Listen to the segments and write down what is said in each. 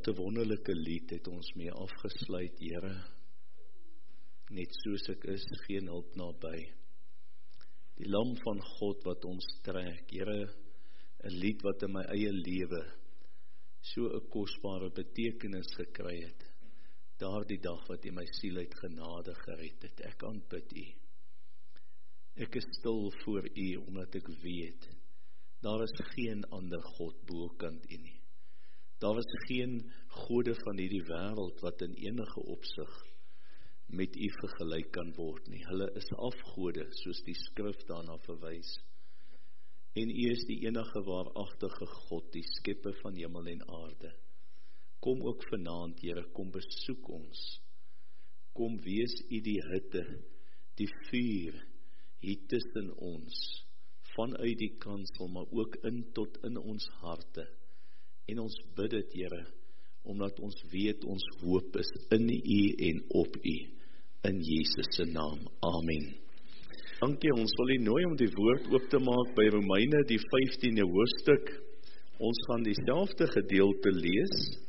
Wat 'n wonderlike lied het ons mee afgesluit, Here. Net soos ek is, geen hulp naby. Die lam van God wat ons trek, Here, 'n lied wat in my eie lewe so 'n kosbare betekenis gekry het. Daardie dag wat U my siel uit genade gered het, ek aanbid U. Ek is stil voor U, omdat ek weet, daar is geen ander God bokant U nie. Daar is geen gode van hierdie wêreld wat in enige opsig met U vergelyk kan word nie. Hulle is afgode, soos die skrif daarna verwys. En U is die enige waaragtige God, die skepper van hemel en aarde. Kom ook vanaand, Here, kom besoek ons. Kom wees U die hitte, die vuur, hier tussen ons, vanuit die kansel, maar ook tot in ons harte. En ons bid dit, Here, omdat ons weet ons hoop is in U en op U. In Jesus se naam. Amen. Dankie, ons wil U nooi om die woord oop te maak by Romeine, die 15de hoofstuk. Ons gaan dieselfde gedeelte lees.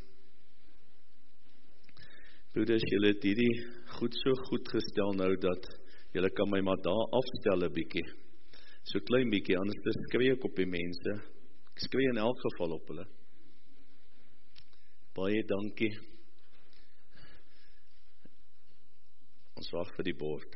Broeders, julle het hierdie so goed gestel nou, dat julle kan my maar daar afstel 'n bietjie. So klein bietjie, anders skree ek op die mense. Ek skree in elk geval op hulle. Baie dankie. Ons wag vir die bord.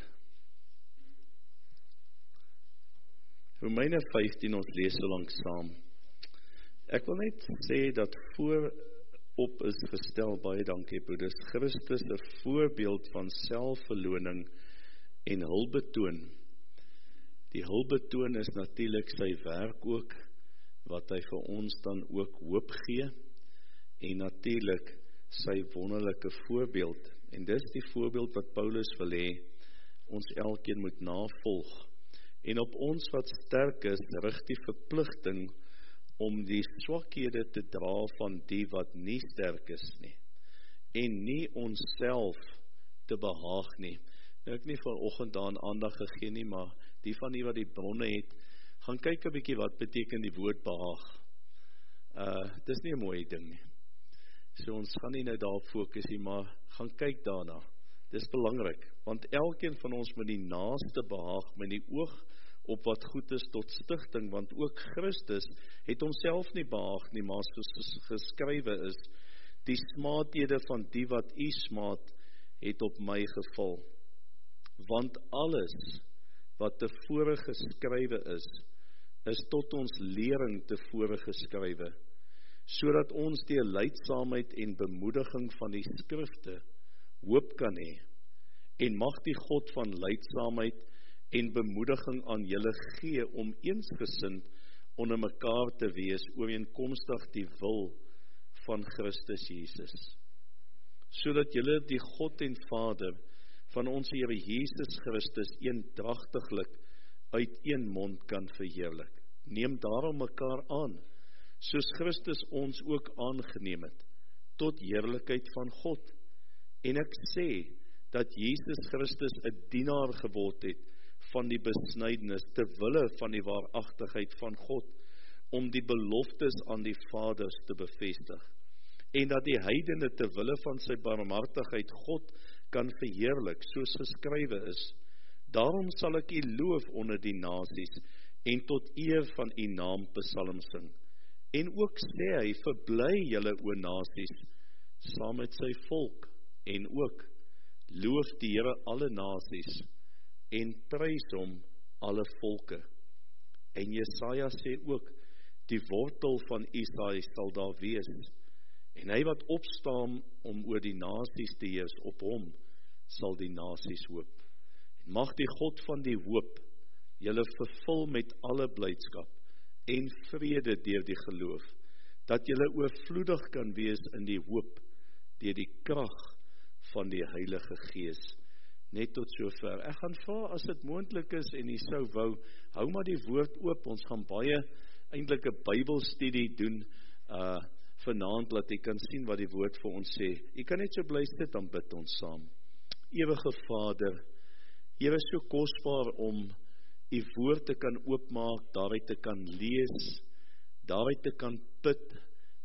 Romeine 15, ons lees so lank saam. Ek wil net sê dat voorop is gestel, baie dankie broeders, Christus 'n voorbeeld van selfverloning en hulpbetoon. Die hulpbetoon is natuurlik sy werk ook, wat hy vir ons dan ook hoop gee, en natuurlik sy wonderlike voorbeeld. En dis die voorbeeld wat Paulus wil hê, ons elkeen moet navolg. En op ons wat sterk is, rig die verpligting om die swakhede te dra van die wat nie sterk is nie. En nie onsself te behaag nie. Nou ek nie vanoggend daaraan aandag gegee nie, maar die van die wat die bronne het, gaan kyk 'n bietjie wat beteken die woord behaag. Dis nie 'n mooi ding nie. So ons gaan nie nou daarop fokus nie, maar gaan kyk daarna. Dis belangrik, want elkeen van ons moet die naaste behaag met die oog op wat goed is tot stigting, want ook Christus het homself nie behaag nie, maar soos geskrywe is, die smaadhede van die wat U smaad, het op my geval. Want alles wat tevore geskrywe is tot ons lering tevore geskrywe, sodat ons deur lydsaamheid en bemoediging van die skrifte hoop kan hê. En mag die God van lydsaamheid en bemoediging aan julle gee om eensgesind onder mekaar te wees, ooreenkomstig die wil van Christus Jesus. Sodat julle die God en Vader van ons Here Jesus Christus eendragtiglik uit een mond kan verheerlik. Neem daarom mekaar aan, soos Christus ons ook aangeneem het, tot heerlikheid van God. En ek sê, dat Jesus Christus 'n dienaar geword het, van die besnydenis, ter wille van die waaragtigheid van God, om die beloftes aan die vaders te bevestig. En dat die heidene ter wille van sy barmhartigheid God kan verheerlik, soos geskrywe is. Daarom sal ek U loof onder die nasies, en tot eer van U naam psalm sing. En ook sê hy, verbly julle o nasies, saam met sy volk, en ook, loof die Here alle nasies, en prys hom alle volke. En Jesaja sê ook, die wortel van Isaï sal daar wees, en hy wat opstaan om oor die nasies te heers, op hom sal die nasies hoop. En mag die God van die hoop julle vervul met alle blydskap en vrede deur die geloof, dat julle oorvloedig kan wees in die hoop deur die krag van die Heilige Gees. Net tot sover. Ek gaan vra, as dit moontlik is en U sou wou, hou maar die woord oop. Ons gaan baie eintlik 'n Bybelstudie doen vanaand, laat U kan sien wat die woord vir ons sê. U kan net so bly sit, dan bid ons saam. Ewige Vader, Here, so kosbaar om U woord te kan oopmaak, daaruit te kan lees, daaruit te kan put,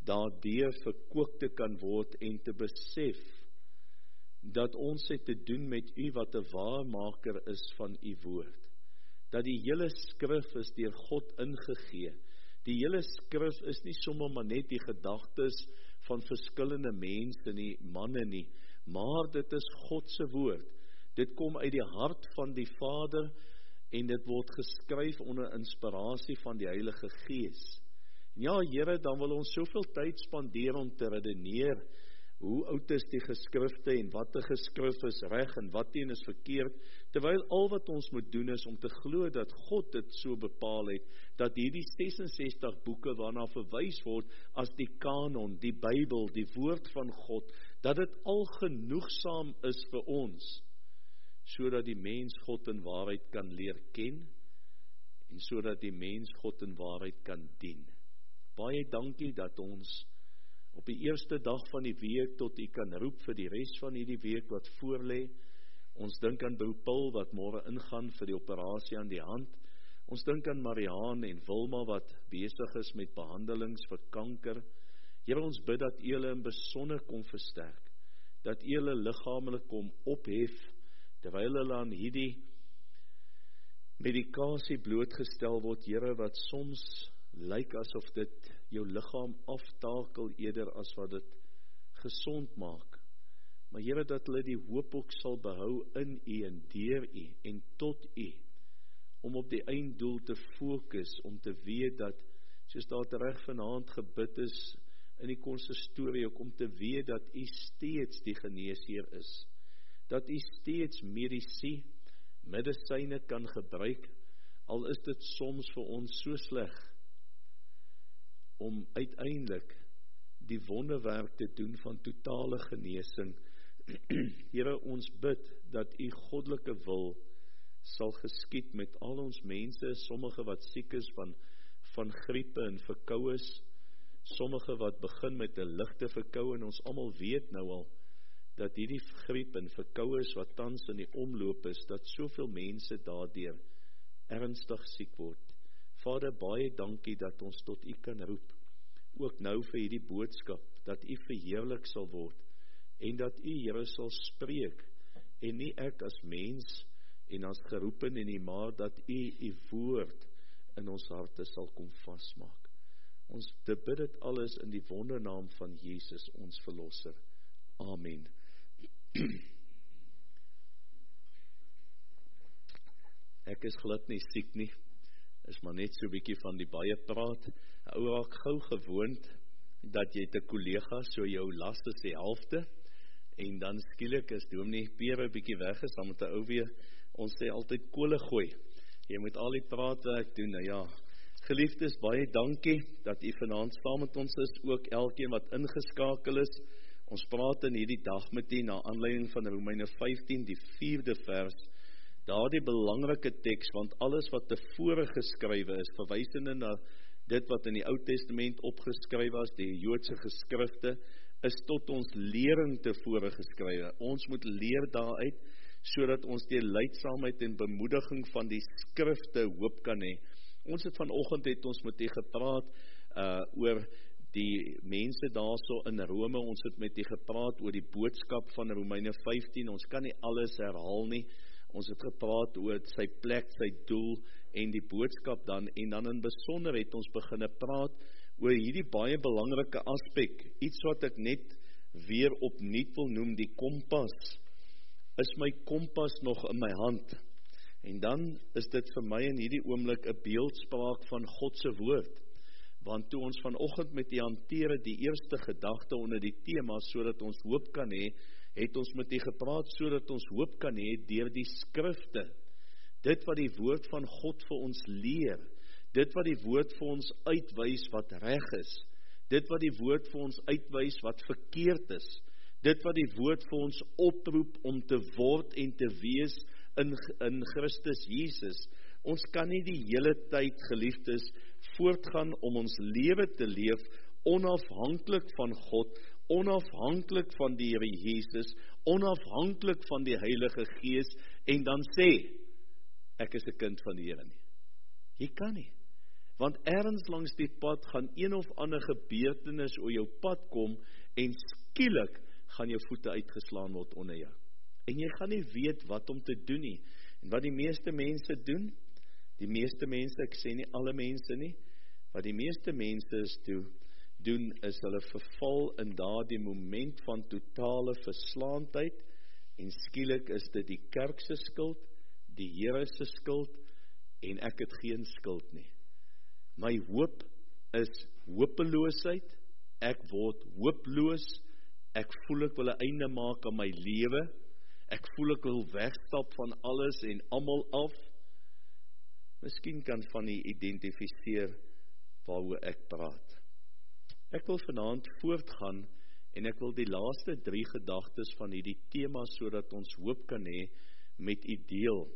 daardeur verkoop te kan word en te besef dat ons het te doen met u wat 'n waarmaker is van u woord. Dat die hele skrif is deur God ingegee. Die hele skrif is nie sommer maar net die gedagtes van verskillende mense nie, manne nie, maar dit is God se woord. Dit kom uit die hart van die Vader en dit word geskryf onder inspirasie van die Heilige Gees. En ja, Here, dan wil ons soveel tyd spandeer om te redeneer hoe oud is die geskrifte en wat 'n geskrif is reg en wat een is verkeerd, terwyl al wat ons moet doen is om te glo dat God dit so bepaal het, dat hierdie 66 boeke waarna verwys word as die kanon, die Bybel, die woord van God, dat dit al genoegsaam is vir ons, sodat die mens God in waarheid kan leer ken, en sodat die mens God in waarheid kan dien. Baie dankie dat ons op die eerste dag van die week tot u kan roep vir die res van hierdie week wat voorlê. Ons dink aan Bou Paul wat môre ingaan vir die operasie aan die hand. Ons dink aan Mariaan en Wilma wat besig is met behandelings vir kanker. Here, ons bid dat u hulle in besonder kom versterk, dat u hulle liggaamlik kom ophef, terwyl hulle aan hierdie medikasie blootgestel word, Here, wat soms lyk asof dit jou liggaam aftakel eerder as wat dit gesond maak. Maar Here, dat hulle die hoop ook sal behou in u en deur u en tot u, om op die einddoel te fokus, om te weet dat, soos daar reg vanaand gebid is in die konsistorie, ook om te weet dat u steeds die geneesheer is, dat u steeds medisyne kan gebruik, al is dit soms vir ons so sleg, om uiteindelik die wonderwerk te doen van totale genesing. Here, ons bid dat u goddelike wil sal geskied met al ons mense, sommige wat siek is van griepe en verkoues, sommige wat begin met 'n ligte verkoue, en ons almal weet nou al dat hierdie griep en verkoues wat tans in die omloop is, dat soveel mense daardeur ernstig siek word. Vader, baie dankie dat ons tot u kan roep, ook nou vir hierdie boodskap, dat u verheerlik sal word, en dat u, Here, sal spreek, en nie ek as mens, en as geroepene nie, maar dat u woord in ons harte sal kom vasmaak. Ons bid dit alles in die wondernaam van Jesus, ons verlosser. Amen. Ek is glad nie siek nie, is maar net so 'n bietjie van die baie praat. Ou raak gou gewoond dat jy 'n kollega so jou las is die helfte, en dan skielik is dominee Pierre 'n bietjie weg is, dan moet 'n ou weer, ons sê altyd kole gooi. Jy moet al die praatwerk doen. Nou ja, geliefdes, baie dankie dat u vanaand saam met ons is, ook elkeen wat ingeskakel is. Ons praat in hierdie dag met u na aanleiding van Romeine 15, die 4de vers. Daardie belangrike teks, want alles wat tevore geskrywe is, verwysende na dit wat in die Ou Testament opgeskryf was, die Joodse geskrifte, is tot ons lering tevore geskrywe. Ons moet leer daaruit, sodat ons deur lydsaamheid en bemoediging van die skrifte hoop kan hê. Ons het vanoggend met u gepraat oor die mense daarso in Rome. Ons het met u gepraat oor die boodskap van Romeine 15. Ons kan nie alles herhaal nie. Ons het gepraat oor sy plek, sy doel en die boodskap dan, en dan in besonder het ons beginne praat oor hierdie baie belangrike aspek, iets wat ek net weer opnuut wil noem, die kompas. Is my kompas nog in my hand? En dan is dit vir my in hierdie oomblik 'n beeldspraak van God se woord. Want toe ons vanoggend met die hanteer die eerste gedagte onder die tema, sodat ons hoop kan hê, het ons met u gepraat, sodat ons hoop kan hê deur die skrifte. Dit wat die woord van God vir ons leer, dit wat die woord vir ons uitwys wat reg is, dit wat die woord vir ons uitwys wat verkeerd is, dit wat die woord vir ons oproep om te word en te wees in Christus Jesus. Ons kan nie die hele tyd, geliefdes, voortgaan om ons lewe te leef, onafhanklik van God, onafhanklik van die Here Jesus, onafhanklik van die Heilige Gees, en dan sê, ek is 'n kind van die Here nie. Jy kan nie. Want ergens langs die pad gaan een of ander gebeurtenis oor jou pad kom en skielik gaan jou voete uitgeslaan word onder jou. En jy gaan nie weet wat om te doen nie. En wat die meeste mense doen, ek sê nie alle mense nie, wat die meeste mense doen is hulle verval in daardie moment van totale verslaandheid en skielik is dit die kerk se skuld, die Here se skuld en ek het geen skuld nie. My hoop is hopeloosheid, ek word hooploos, ek voel ek wil 'n einde maak aan my lewe, ek voel ek wil wegstap van alles en almal af. Miskien kan van u identifiseer waaroor ek praat. Ek wil vanaand voortgaan en ek wil die laaste 3 gedagtes van hierdie tema sodat ons hoop kan hê met u deel.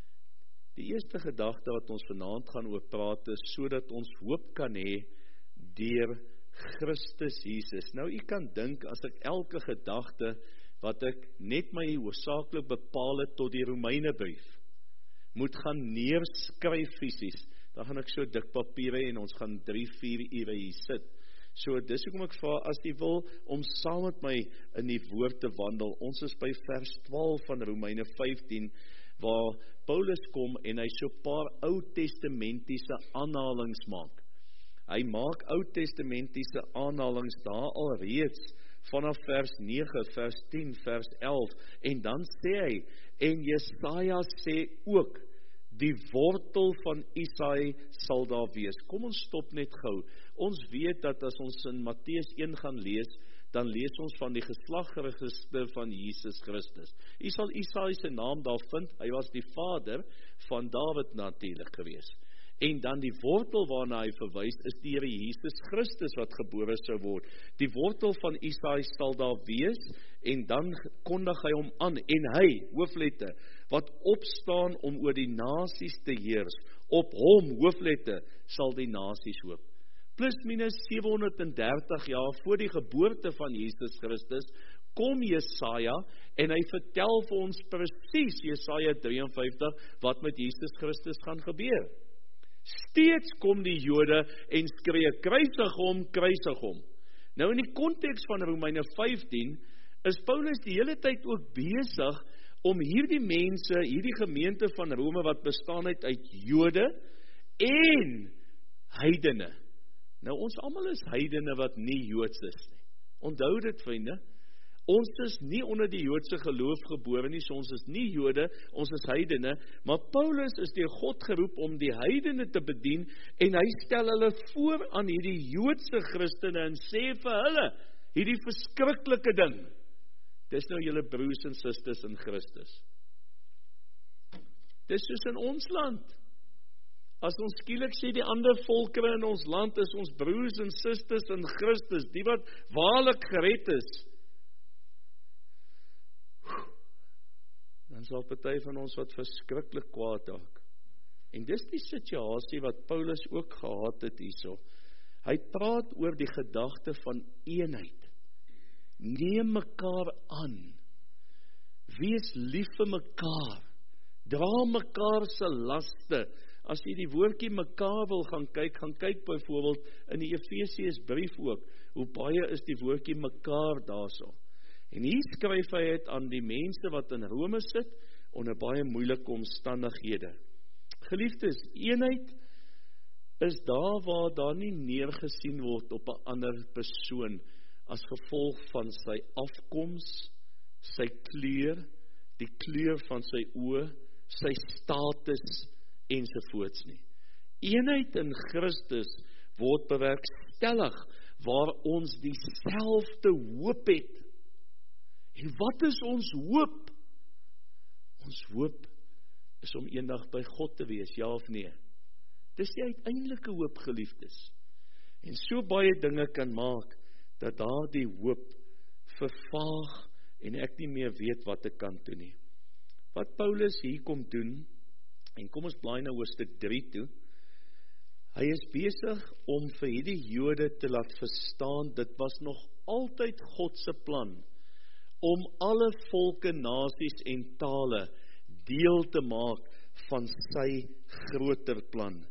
Die eerste gedagte wat ons vanaand gaan oor praat is sodat ons hoop kan hê deur Christus Jesus. Nou u kan dink as ek elke gedagte wat ek net my hoofsaaklik bepaal het tot die Romeinebrief moet gaan neerskryf fisies, dan gaan ek so dik papiere en ons gaan 3-4 ure hier sit. So dis hoekom ek vra as jy wil om saam met my in die woord te wandel. Ons is by vers 12 van Romeine 15 waar Paulus kom en hy so 'n paar Ou Testamentiese aanhalings maak. Hy maak Ou Testamentiese aanhalings daar alreeds vanaf vers 9, vers 10, vers 11 en dan sê hy en Jesaja sê ook die wortel van Isaï sal daar wees. Kom ons stop net gou. Ons weet dat as ons in Matteus 1 gaan lees, dan lees ons van die geslagregister van Jesus Christus. U sal Isaï se naam daar vind, hy was die vader van Dawid natuurlik gewees. En dan die wortel waarna hy verwys is die Here Jesus Christus wat gebore sou word. Die wortel van Isaï sal daar wees en dan kondig hy hom aan en hy, hooflette, wat opstaan om oor die nasies te heers, op hom, hooflette, sal die nasies hoop. Plus minus 730 jaar voor die geboorte van Jesus Christus, kom Jesaja en hy vertel vir ons presies, Jesaja 53, wat met Jesus Christus gaan gebeur. Steeds kom die Jode en skree, kruisig hom. Nou in die konteks van Romeine 15, is Paulus die hele tyd ook besig om hierdie mense, hierdie gemeente van Rome wat bestaan uit Jode en heidene. Nou ons almal is heidene wat nie Joods is nie. Onthou dit vriende, ons is nie onder die Joodse geloof gebore nie, so ons is nie Jode, ons is heidene, maar Paulus is deur God geroep om die heidene te bedien en hy stel hulle voor aan hierdie Joodse Christene en sê vir hulle, hierdie verskriklike ding, dis nou julle broers en susters in Christus. Dis soos in ons land. As ons skielik sê die ander volkere in ons land is ons broers en susters in Christus, die wat waarlik gered is, dan sal party van ons wat verskriklik kwaad raak. En dis die situasie wat Paulus ook gehad het hierso. Hy praat oor die gedagte van eenheid. Neem mekaar aan. Wees lief vir mekaar. Dra mekaar se laste. As jy die woordjie mekaar wil gaan kyk byvoorbeeld in die Efesiësbrief ook, hoe baie is die woordjie mekaar daarso. En hier skryf hy het aan die mense wat in Rome sit, onder baie moeilike omstandighede. Geliefdes, eenheid is daar waar daar nie neergesien word op 'n ander persoon, as gevolg van sy afkoms, sy kleur, die kleur van sy oë, sy status, ensovoorts nie. Eenheid in Christus word bewerkstellig waar ons dieselfde hoop het. En wat is ons hoop? Ons hoop is om eendag by God te wees, ja of nee? Dis die uiteindelike hoop, geliefdes. En so baie dinge kan maak dat daardie hoop vervaag en ek nie meer weet wat ek kan doen nie. Wat Paulus hier kom doen, en kom ons blaai na hoofstuk 3 toe, hy is besig om vir hierdie Jode te laat verstaan, dit was nog altyd God se plan, om alle volke, nasies en tale deel te maak van sy groter plan.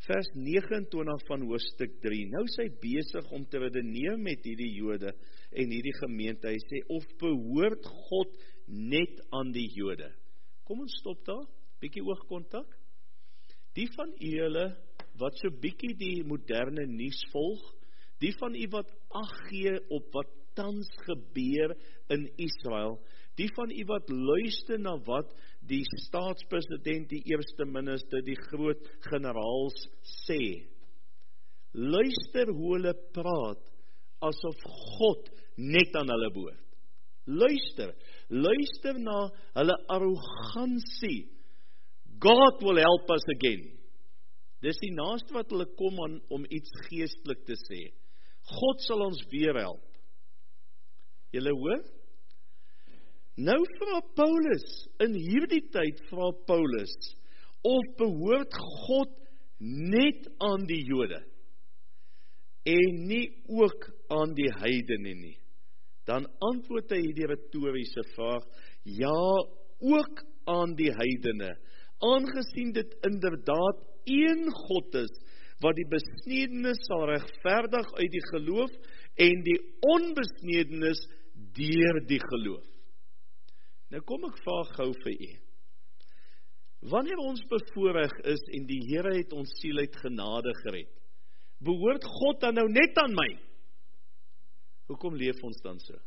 Vers 29 van hoofstuk 3. Nou is hy besig om te redeneer met hierdie Jode en hierdie gemeente. Hy sê, of behoort God net aan die Jode? Kom ons stop daar, bietjie oogkontak. Die van julle wat so bietjie die moderne nuus volg, die van u wat ag gee op wat tans gebeur in Israel, die van u wat luister na wat die staatspresident, die eerste minister, die groot generaals sê. Luister hoe hulle praat, asof God net aan hulle behoort. Luister na hulle arrogansie. God will help us again. Dis die naaste wat hulle kom aan om iets geestelik te sê. God sal ons weer help. Julle hoor? Nou vra Paulus, in hierdie tyd vra Paulus, of behoort God net aan die Jode, en nie ook aan die heidene nie? Dan antwoord hy hierdie retoriese vraag, ja, ook aan die heidene, aangesien dit inderdaad een God is, wat die besnedenis sal regverdig uit die geloof, en die onbesnedenis deur die geloof. Nou kom ek vraag gou vir u. Wanneer ons bevoorreg is en die Here het ons siel uit genade gered, behoort God dan nou net aan my? Hoekom leef ons dan so?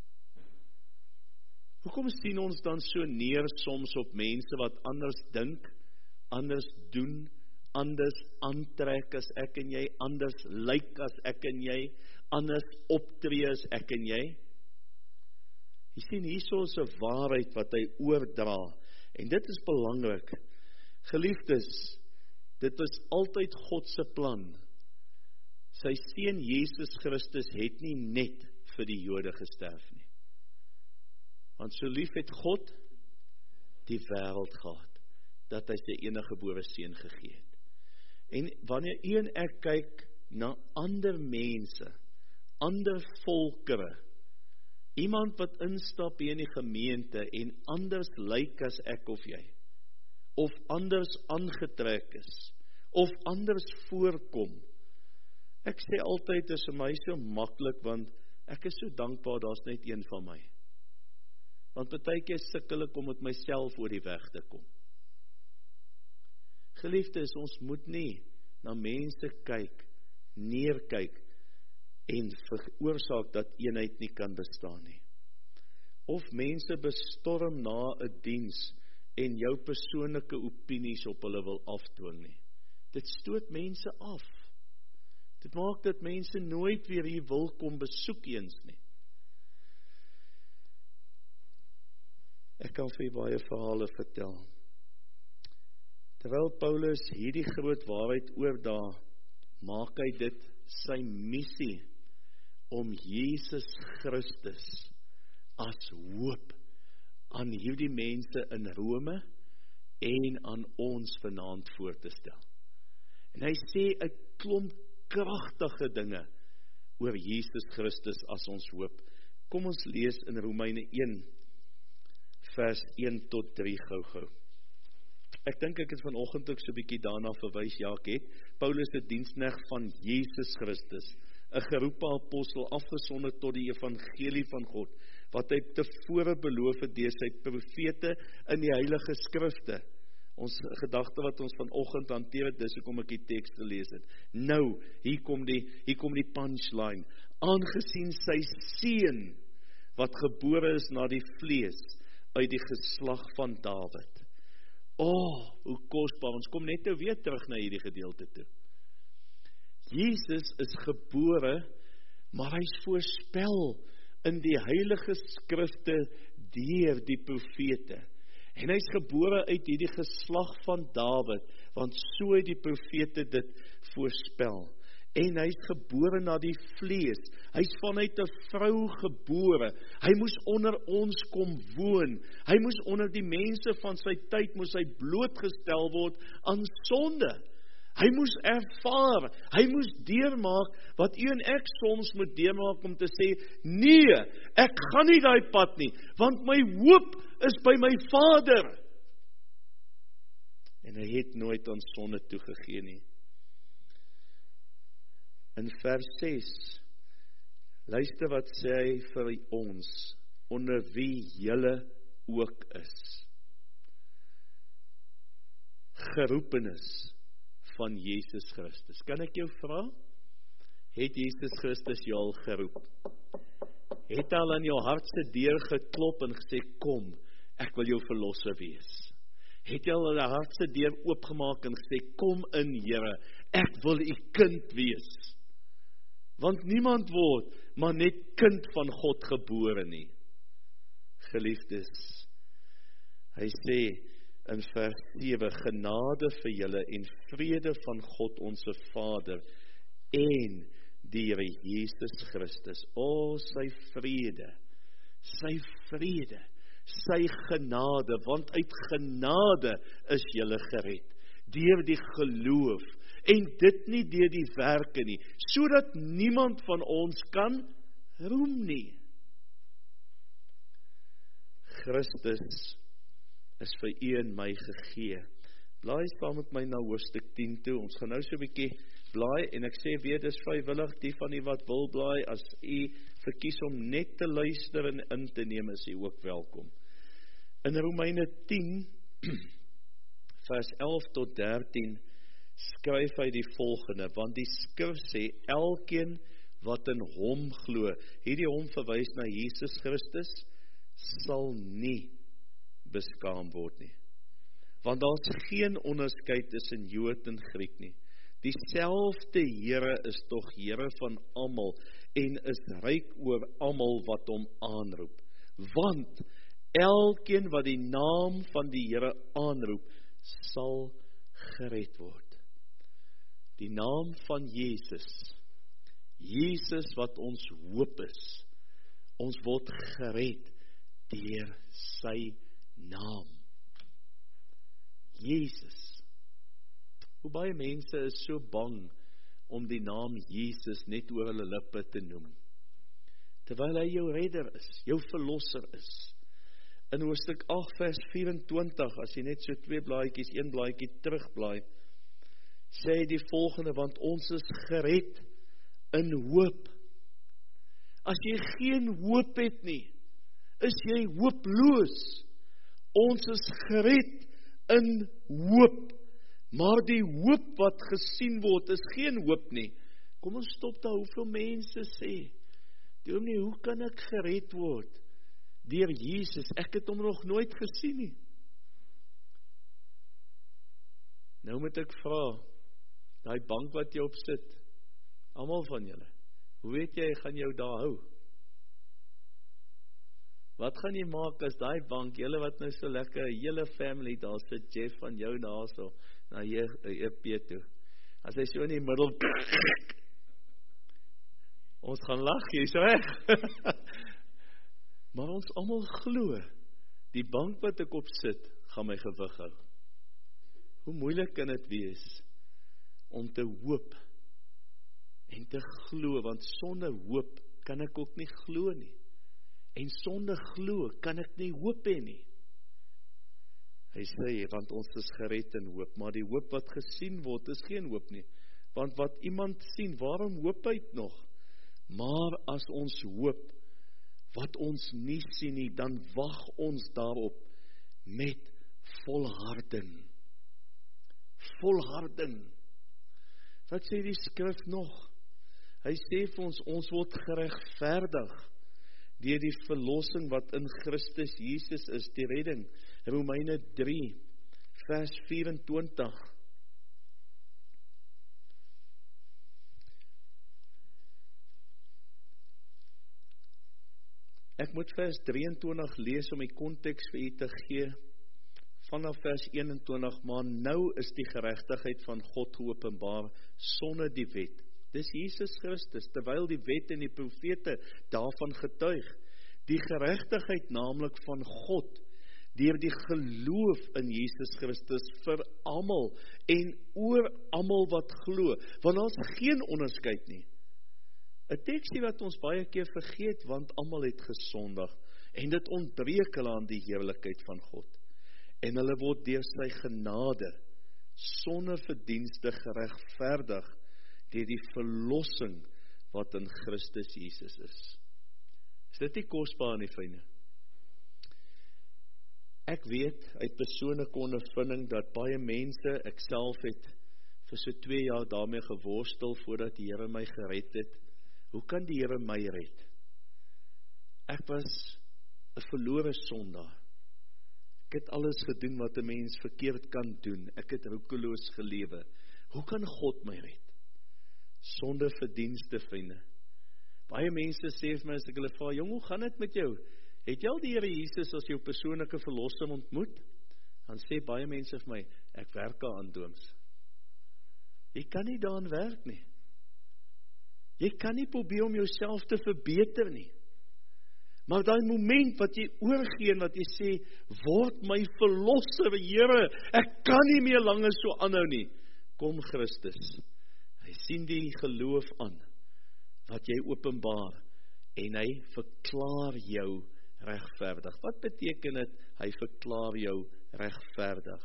Hoekom sien ons dan so neer soms op mense wat anders dink, anders doen, anders aantrek as ek en jy, anders lyk as ek en jy, anders optree as ek en jy? Jy sien, hierso is 'n waarheid wat hy oordra, en dit is belangrik. Geliefdes, dit is altyd God se plan. Sy seun Jesus Christus het nie net vir die Jode gesterf nie. Want so lief het God die wêreld gehad, dat hy sy eniggebore seun gegee het. En wanneer u en ek kyk na ander mense, ander volkere, iemand wat instap hier in die gemeente en anders lyk as ek of jy, of anders aangetrek is, of anders voorkom. Ek sê altyd, is vir my so maklik, want ek is so dankbaar, daar's net een van my. Want partykeer sukkel ek om met myself oor die weg te kom. Geliefdes, ons moet nie na mense kyk, neerkyk, en veroorsaak dat eenheid nie kan bestaan nie. Of mense bestorm na 'n diens en jou persoonlike opinies op hulle wil afdwing nie. Dit stoot mense af. Dit maak dat mense nooit weer hier wil kom besoek eens nie. Ek kan vir baie verhale vertel. Terwyl Paulus hierdie groot waarheid oordra, maak hy dit sy missie om Jesus Christus as hoop aan hierdie mense in Rome en aan ons vanaand voor te stel. En hy sê 'n klomp kragtige dinge oor Jesus Christus as ons hoop. Kom ons lees in Romeine 1 vers 1 tot 3 gou. Ek dink ek het vanoggend ook so 'n bietjie daarna verwys, ja, ek het. Paulus het diensknegt van Jesus Christus, 'n geroepe apostel, afgesonder tot die evangelie van God, wat hy tevore beloof het deur sy profete in die heilige skrifte. Ons gedagte wat ons vanoggend hanteer het, dis hoekom ek die teks gelees het. Nou, hier kom die punchline. Aangesien sy seun, wat gebore is na die vlees, uit die geslag van Dawid. Hoe kosbaar, ons kom net nou weer terug na hierdie gedeelte toe. Jesus is gebore, maar hy is voorspel in die heilige skrifte deur die profete. En hy is gebore uit hierdie geslag van Dawid, want so het die profete dit voorspel. En hy is gebore na die vlees. Hy is vanuit 'n vrou gebore. Hy moes onder ons kom woon. Hy moes onder die mense van sy tyd, moes hy blootgestel word aan sonde. Hy moes ervaar, hy moes deurmaak wat u en ek soms moet deurmaak om te sê, nee, ek gaan nie daai pad nie, want my hoop is by my Vader. En hy het nooit aan sonde toegegee nie. In vers 6, luister wat sê hy vir ons, onder wie julle ook is. Geroepenis van Jesus Christus. Kan ek jou vra? Het Jesus Christus jou al geroep? Het al aan jou hartse deur geklop en gesê, kom, ek wil jou verlosser wees? Het jy al die hartse deur oopgemaak en gesê, kom in Here, ek wil u kind wees? Want niemand word, maar net kind van God gebore nie. Geliefdes, hy sê in vers 7, genade vir julle en vrede van God onze Vader en die Here Jesus Christus. O, sy vrede, sy genade, want uit genade is julle gered, deur die geloof, en dit nie deur die werke nie, sodat niemand van ons kan roem nie. Christus is vir u en my gegee. Blaai saam met my na hoofstuk 10 toe, ons gaan nou so 'n bietjie blaai, en ek sê weer, dis vrywillig, die van u wat wil blaai, as u verkies om net te luister en in te neem, is u ook welkom. In Romeine 10, vers 11 tot 13, skryf hy die volgende, want die skrif sê, elkeen wat in hom glo, hierdie hom verwys na Jesus Christus, sal nie beskaam word nie. Want daar is geen onderskeid tussen Jood en Griek nie. Dieselfde Here is tog Here van almal, en is ryk oor almal wat hom aanroep. Want elkeen wat die naam van die Here aanroep, sal gered word. Die naam van Jesus, Jesus wat ons hoop is, ons word gered deur sy naam. Jesus. Hoe baie mense is so bang om die naam Jesus net oor hulle lippe te noem, terwyl hy jou redder is, jou verlosser is. In hoofstuk 8 vers 24, as jy net so 2 blaadjies, 1 blaadjie terugblaai, sê die volgende, want ons is gered in hoop. As jy geen hoop het nie, is jy hooploos. Ons is gered in hoop, maar die hoop wat gesien word, is geen hoop nie. Kom ons stop daar, hoeveel mense sê, dominee, hoe kan ek gered word? Deur Jesus, ek het hom nog nooit gesien nie. Nou moet ek vra, daai bank wat jy op sit, almal van julle, hoe weet jy gaan jou daar hou? Wat gaan jy maak as daai bank, julle wat nou so lekker, hele family daar sit, Jeff van jou daar so, na EP toe, as hy so in die middel, ons gaan lag, jy is reg. Maar ons almal glo, die bank wat ek op sit, gaan my gewig hou. Hoe moeilik kan dit wees, om te hoop, en te glo, want sonder hoop, kan ek ook nie glo nie. En sonder glo, kan ek nie hoop hê nie. Hy sê, want ons is gered in hoop, maar die hoop wat gesien word, is geen hoop nie. Want wat iemand sien, waarom hoop hy nog? Maar as ons hoop, wat ons nie sien nie, dan wag ons daarop, met volharding. Volharding. Wat sê die skrif nog? Hy sê vir ons, ons word geregverdig, deur die verlossing wat in Christus Jesus is, die redding. Romeine 3, vers 24. Ek moet vers 23 lees om die konteks vir u te gee, vanaf vers 21, maar nou is die geregtigheid van God geopenbaar, sonder die wet. Dis Jesus Christus, terwyl die wet en die profete daarvan getuig. Die geregtigheid naamlik van God, deur die geloof in Jesus Christus vir almal, en oor almal wat glo, want daar is geen onderskeid nie. 'n teksie wat ons baie keer vergeet, want almal het gesondig, en dit ontbreek hulle aan die heerlikheid van God. En hulle word deur sy genade, sonder verdienste geregverdig, deur die verlossing wat in Christus Jesus is. Is dit nie kosbaar nie, vriende? Ek weet uit persoonlike ondervinding dat baie mense, ek self het vir so 2 jaar daarmee geworstel voordat die Here my gered het. Hoe kan die Here my red? Ek was 'n verlore sondaar. Ek het alles gedoen wat 'n mens verkeerd kan doen. Ek het roekeloos gelewe. Hoe kan God my red? Sonder verdienste, vriende. Baie mense sê vir my as ek hulle vra, jong, hoe gaan dit met jou? Het jy al die Here Jesus as jou persoonlike verlosser ontmoet? Dan sê baie mense vir my, ek werk aan Dooms. Jy kan nie daaraan werk nie. Jy kan nie probeer om jouself te verbeter nie. Maar daai moment wat jy oorgee en wat jy sê, word my verlosser, Here, ek kan nie meer langer so aanhou nie. Kom Christus. Hy sien die geloof aan, wat jy openbaar, en hy verklaar jou regverdig. Wat beteken dit, hy verklaar jou regverdig?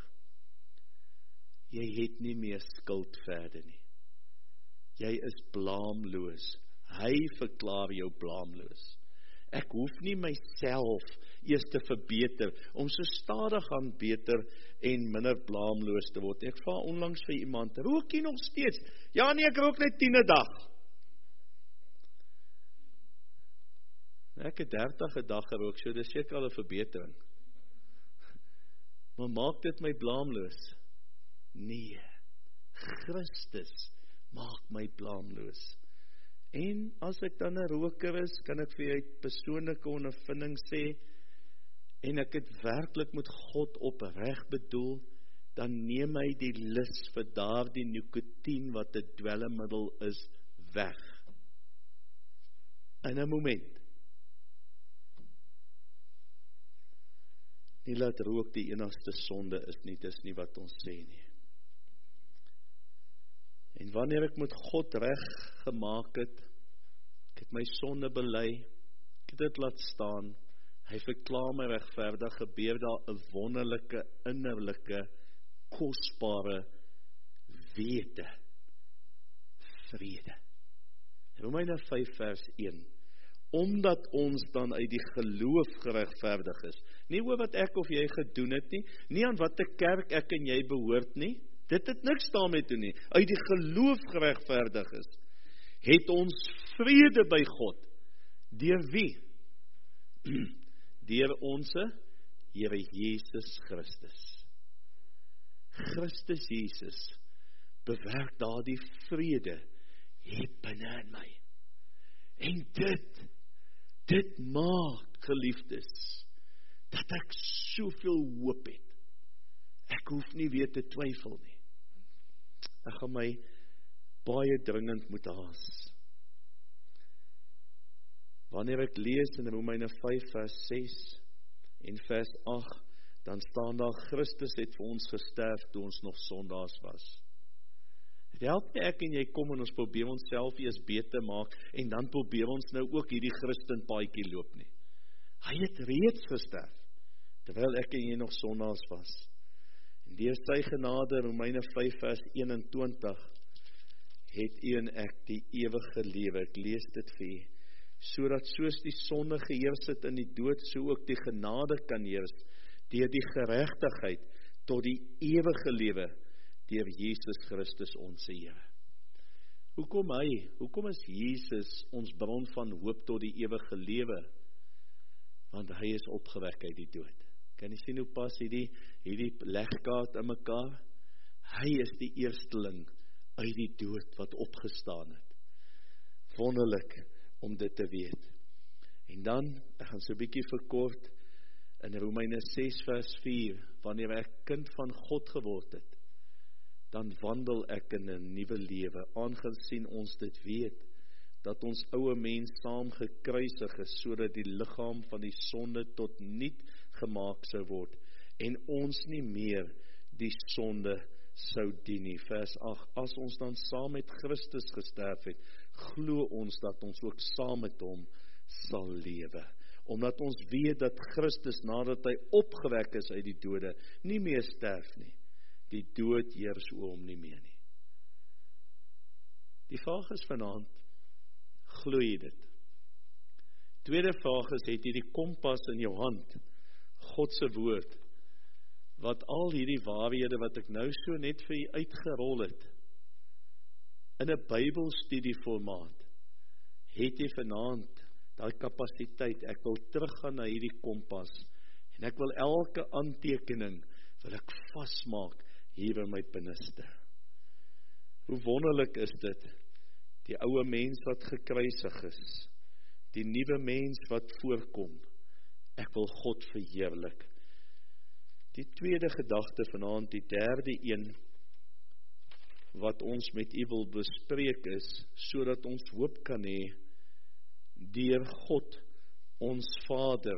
Jy het nie meer skuld verder nie. Jy is blaamloos. Hy verklaar jou blaamloos. Ek hoef nie myself eers te verbeter, om so stadig aan beter en minder blaamloos te word. Ek vra onlangs vir iemand, rook jy nog steeds? Ja nee, ek rook net 10 'n dag. Ek het 30 'n dag gerook, so dis seker al 'n verbetering. Maar maak dit my blaamloos? Nee, Christus maak my blaamloos. En as ek dan 'n roker is, kan ek vir jou persoonlike ondervinding sê, en ek het werklik met God opreg bedoel, dan neem hy die lus vir daardie nikotien wat 'n dwelmmiddel is, weg. In 'n moment. Nie laat rook die enigste sonde is nie, dis nie wat ons sê nie. En wanneer ek met God reg gemaak het, ek het my sonde bely, ek het dit laat staan, hy verklaar my regverdig, gebeur daar 'n wonderlike, innerlike, kosbare wete, vrede. Romeine 5 vers 1. Omdat ons dan uit die geloof geregverdig is, nie oor wat ek of jy gedoen het nie, nie aan watter kerk ek en jy behoort nie, dit het niks daarmee te doen nie, uit die geloof geregverdig is, het ons vrede by God, deur wie? Deur onse Here Jesus Christus. Christus Jesus bewerk daardie vrede hier binne in my. En dit maak, geliefdes, dat ek soveel hoop het. Ek hoef nie weer te twyfel nie. Ek gaan my baie dringend moet haas. Wanneer ek lees in Romeine 5 vers 6 en vers 8, dan staan daar, Christus het vir ons gesterf toe ons nog sondaars was. Dit help nie ek en jy kom en ons probeer ons self eers beter maak, en dan probeer ons nou ook hierdie Christen paadjie loop nie. Hy het reeds gesterf, terwyl ek en jy nog sondaars was. En deur sy genade, Romeine 5 vers 21, het u en ek die ewige lewe. Ek lees dit vir u. Sodat soos die sonde geheers het in die dood, so ook die genade kan heers, deur die geregtigheid tot die ewige lewe, deur Jesus Christus ons Here. Hoekom is Jesus ons bron van hoop tot die ewige lewe? Want hy is opgewek uit die dood. Kan jy sien hoe pas hierdie legkaart in mekaar? Hy is die eersteling uit die dood wat opgestaan het. Wonderlik om dit te weet. En dan, ek gaan so 'n bietjie verkort, in Romeine 6 vers 4, wanneer ek kind van God geword het, dan wandel ek in 'n nuwe lewe, aangesien ons dit weet, dat ons ouë mens saam gekruisig is, sodat die liggaam van die sonde tot niet gemaak sou word, en ons nie meer die sonde sou dien nie. Vers 8, as ons dan saam met Christus gesterf het, glo ons dat ons ook saam met hom sal lewe. Omdat ons weet dat Christus, nadat hy opgewek is uit die dode, nie meer sterf nie. Die dood heers oor hom nie meer nie. Die vraag is vanaand, glo jy dit? Tweede vraag is, het jy die kompas in jou hand, God se woord, wat al hierdie waarhede wat ek nou so net vir jy uitgerol het, in 'n Bybelstudie formaat, het jy vanaand daai kapasiteit, ek wil teruggaan na hierdie kompas, en ek wil elke aantekening, wil ek vasmaak hier in my binneste. Hoe wonderlik is dit, die ouwe mens wat gekruisig is, die nuwe mens wat voorkom, ek wil God verheerlik. Die tweede gedagte vanaand, die derde een, wat ons met u wil bespreek is, sodat ons hoop kan hê, deur God, ons Vader,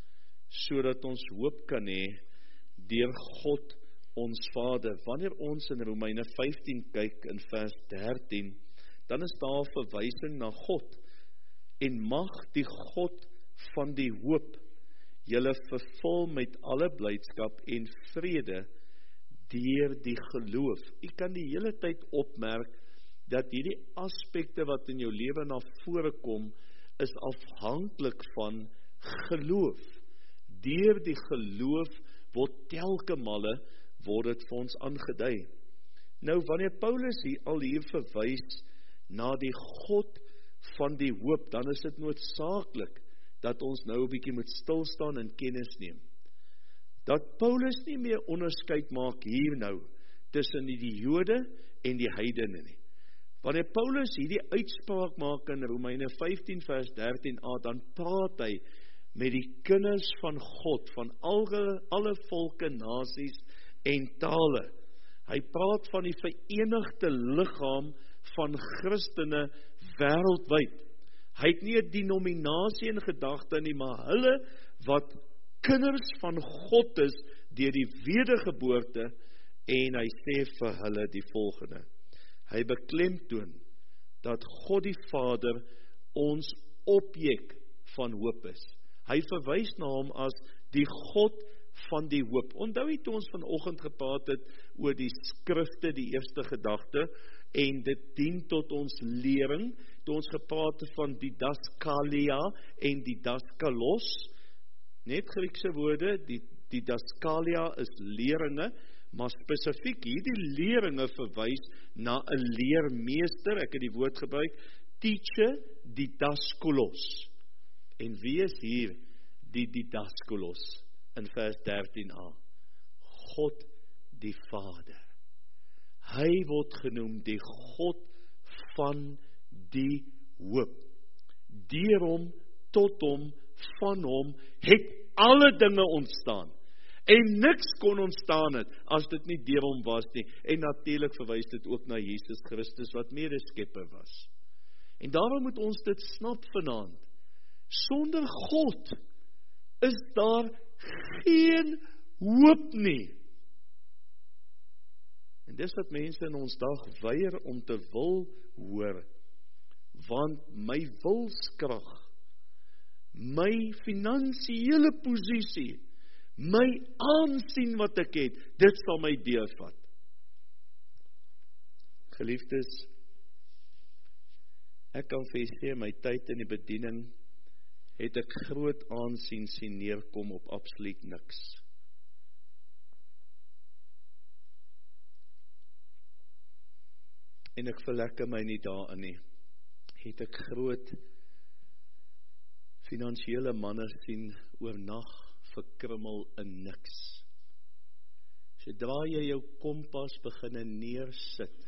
sodat ons hoop kan hê, deur God, ons Vader. Wanneer ons in Romeine 15 kyk, in vers 13, dan is daar verwysing na God, en mag die God van die hoop, julle vervul met alle blydskap en vrede, deur die geloof. U kan die hele tyd opmerk, dat hierdie aspekte wat in jou lewe na vore kom, is afhanklik van geloof. Deur die geloof word telke male, word dit vir ons aangedui. Nou, wanneer Paulus al hier verwys na die God van die hoop, dan is dit noodsaaklik dat ons nou 'n bietjie moet stilstaan en kennis neem. Dat Paulus nie meer onderskeid maak hier nou tussen die Jode en die heidene nie. Wanneer Paulus hierdie uitspraak maak in Romeine 15 vers 13a, dan praat hy met die kinders van God, van alle volke, nasies en tale. Hy praat van die verenigde liggaam van Christene wêreldwyd. Hy het nie 'n denominasie in gedagte nie, maar hulle wat kinders van God is deur die wedergeboorte, en hy sê vir hulle die volgende. Hy beklemtoon dat God die Vader ons objek van hoop is. Hy verwys na hom as die God van die hoop. Onthou jy toe ons vanoggend gepraat het oor die skrifte, die eerste gedagte, en dit dien tot ons lering, toe ons gepraat het van didaskalia en didaskalos, net Griekse woorde, die didaskalia is leringe, maar spesifiek hierdie leringe verwys na 'n leermeester, ek het die woord gebruik, teacher didaskolos. En wie is hier die didaskolos in vers 13a? God die Vader. Hy word genoem die God van die hoop. Deur hom, tot hom, van hom, het alle dinge ontstaan. En niks kon ontstaan het, as dit nie deur hom was nie. En natuurlik verwys dit ook na Jesus Christus, wat medeskepper was. En daarom moet ons dit snap vanaand. Sonder God is daar geen hoop nie. En dis wat mense in ons dag weier om te wil hoor. Want my wilskrag, my finansiële posisie, my aansien wat ek het, dit sal my deurvat. Geliefdes, ek kan vir julle sê, my tyd in die bediening, het ek groot aansien sien neerkom op absoluut niks. En ek verlekker my nie daarin nie. Het ek groot finansiële manne sien oornag verkrummel in niks. Sodra jy jou kompas beginne neersit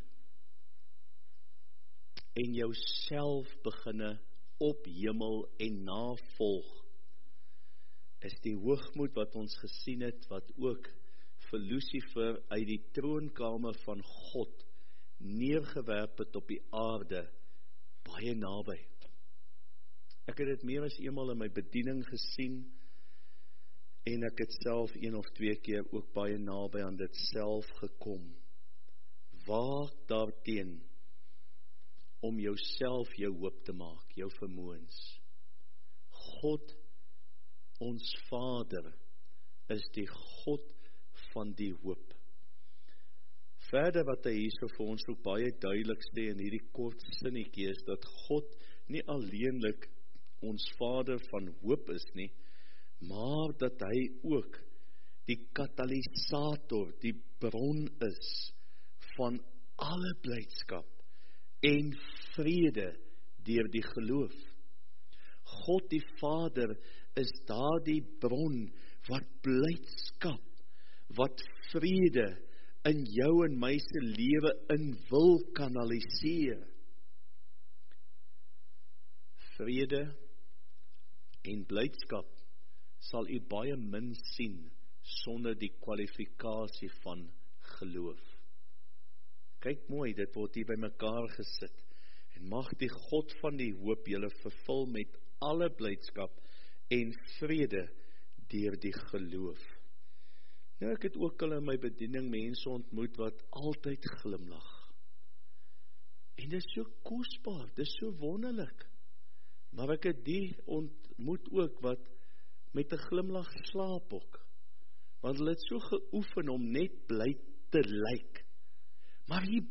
en jouself beginne ophemel en navolg, is die hoogmoed wat ons gesien het, wat ook vir Lucifer uit die troonkamer van God neergewerp het op die aarde, baie naby. Ek het dit meer as eenmaal in my bediening gesien, en ek het self 1 of 2 keer ook baie naby aan dit self gekom. Waak daarteen om jouself jou hoop te maak, jou vermoëns. God, ons Vader, is die God van die hoop. Verder wat hy hierso vir ons ook baie duidelik sê in hierdie kort sinnetjie is, dat God nie alleenlik ons Vader van hoop is nie, maar dat hy ook die katalisator, die bron is van alle blydskap en vrede deur die geloof. God die Vader is daardie bron wat blydskap, wat vrede in jou en my se lewe in wil kanaliseer. Vrede en blydskap sal u baie min sien sonder die kwalifikasie van geloof. Kyk mooi, dit word hier by mekaar gesit. En mag die God van die hoop julle vervul met alle blydskap en vrede deur die geloof. Nou, ek het ook al in my bediening mense ontmoet wat altyd glimlag. En dit is so kosbaar, dit is so wonderlik. Maar ek het die ontmoet ook wat met 'n glimlag slaap ook. Want hulle het so geoefen om net bly te lyk. Maar hier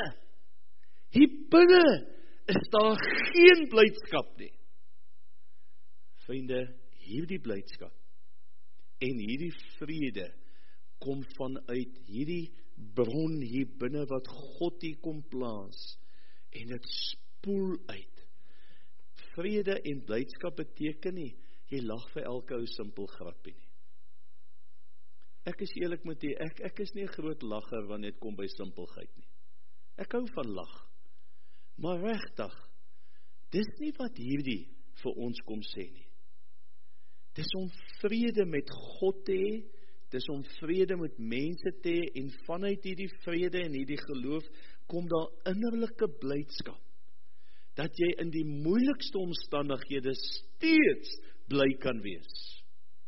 binne is daar geen blydskap nie. Vriende, hierdie blydskap en hierdie vrede kom vanuit hierdie bron hier binne wat God hier kom plaas. En dit spoel uit. Vrede en blydskap beteken nie, jy lag vir elke ou simpel grappie nie. Ek is eerlik met jy, ek is nie 'n groot lagger wanneer dit kom by simpelheid nie. Ek hou van lag. Maar regtig, dis nie wat hierdie vir ons kom sê nie. Dis om vrede met God te hê, dis om vrede met mense te hê, en vanuit hierdie vrede en hierdie geloof, kom daar innerlike blydskap, dat jy in die moeilikste omstandighede steeds bly kan wees.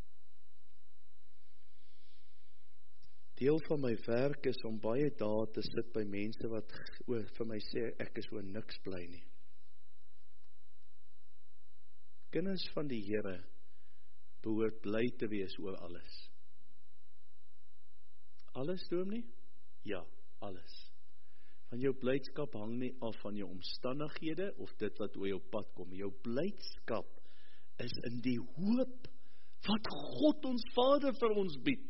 Deel van my werk is om baie dae te sit by mense wat vir my sê, ek is oor niks bly nie. Kinders van die Here behoort bly te wees oor alles. Alles, dominee? Ja, alles. Van jou blydskap hang nie af van jou omstandighede of dit wat oor jou pad kom. Jou blydskap is in die hoop wat God ons Vader vir ons bied.